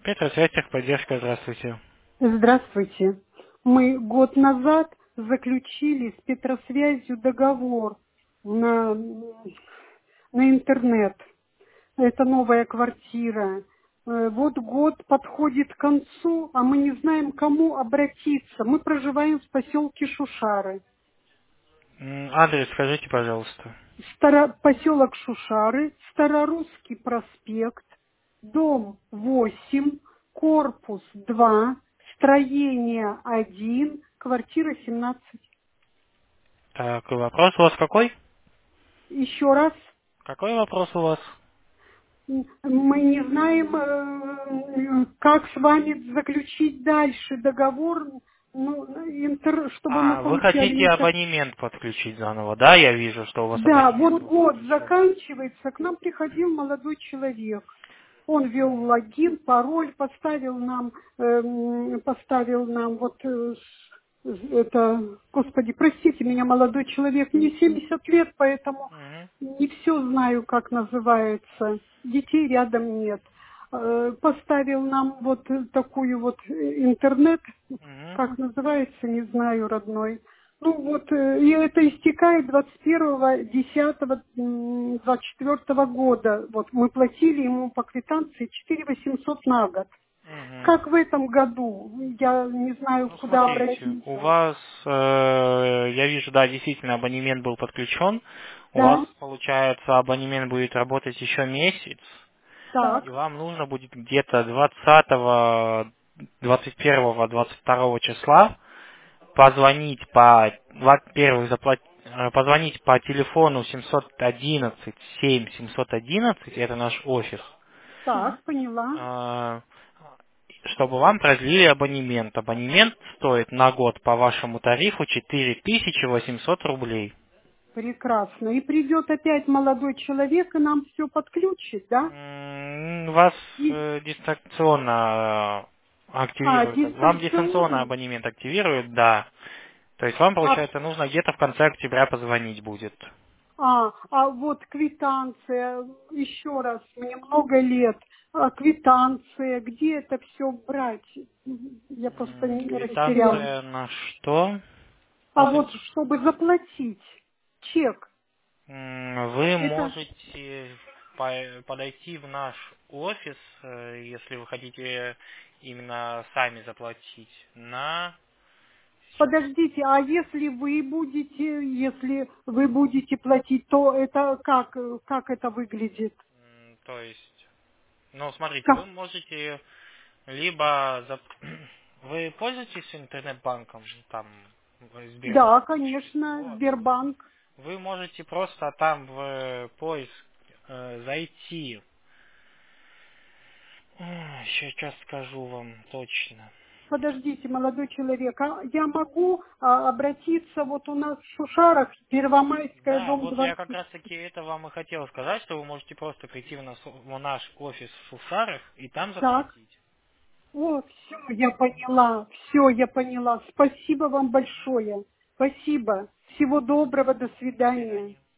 Петросвязь, техподдержка, здравствуйте. Здравствуйте. Мы год назад заключили с Петросвязью договор на интернет. Это новая квартира. Вот год подходит к концу, а мы не знаем, к кому обратиться. Мы проживаем в поселке Шушары. Адрес скажите, пожалуйста. Поселок Шушары, Старорусский проспект, дом 8, корпус 2, строение 1, квартира 17. Так, вопрос у вас какой? Еще раз, Какой вопрос у вас? мы не знаем, как с вами заключить дальше договор, ну, чтобы мы Вы получали хотите интернет. абонемент подключить заново, да? Я вижу, что у вас Да, абонемент вот был год подключен. заканчивается, к нам приходил молодой человек. Он вел логин, пароль, поставил нам вот это, господи, простите меня, молодой человек, мне 70 лет, поэтому Мгм, не все знаю, как называется. Детей рядом нет. Поставил нам вот такую вот интернет, мгм, как называется, не знаю, родной. Ну вот, и это истекает 21.10.24 года. Вот мы платили ему по квитанции 4800 на год. мгм. Как в этом году? Я не знаю, Ну, куда смотрите, у обратиться. вас, я вижу, да, действительно, абонемент был подключен. У вас, Да, получается, абонемент будет работать еще месяц. И так, вам нужно будет где-то 20, 21, 22 числа позвонить по, во-первых, позвонить по телефону 711 7 711, это наш офис, так, поняла. э, чтобы вам продлили абонемент. Абонемент стоит на год по вашему тарифу 4800 рублей. Прекрасно. И придет опять молодой человек и нам все подключит, да? Вас И, дистанционно активируют. Вам дистанционно дистанционно. абонемент активируют, да. То есть вам, А получается, нужно где-то в конце октября позвонить будет. А вот квитанция, еще раз, мне много лет, квитанция, где это все брать? Я просто не растерялась. Квитанция на что? А вот чтобы заплатить чек, Вы это можете подойти в наш офис, если вы хотите именно сами заплатить, на... подождите, а если вы будете платить, то это как это выглядит? То есть, ну, смотрите, вы Как? можете либо... Вы пользуетесь интернет-банком, там, Сбербанк? Да, конечно, Вот. Сбербанк. Вы можете просто там в поиск зайти. Сейчас скажу вам точно. Подождите, молодой человек, а я могу обратиться, вот у нас в Шушарах, Первомайская, Да, дом вот я как 20. раз таки это вам и хотел сказать, что вы можете просто прийти в наш офис в Шушарах и там Так, заплатить. о, все, я поняла. Спасибо вам большое. Спасибо. Всего доброго, до До свидания. свидания.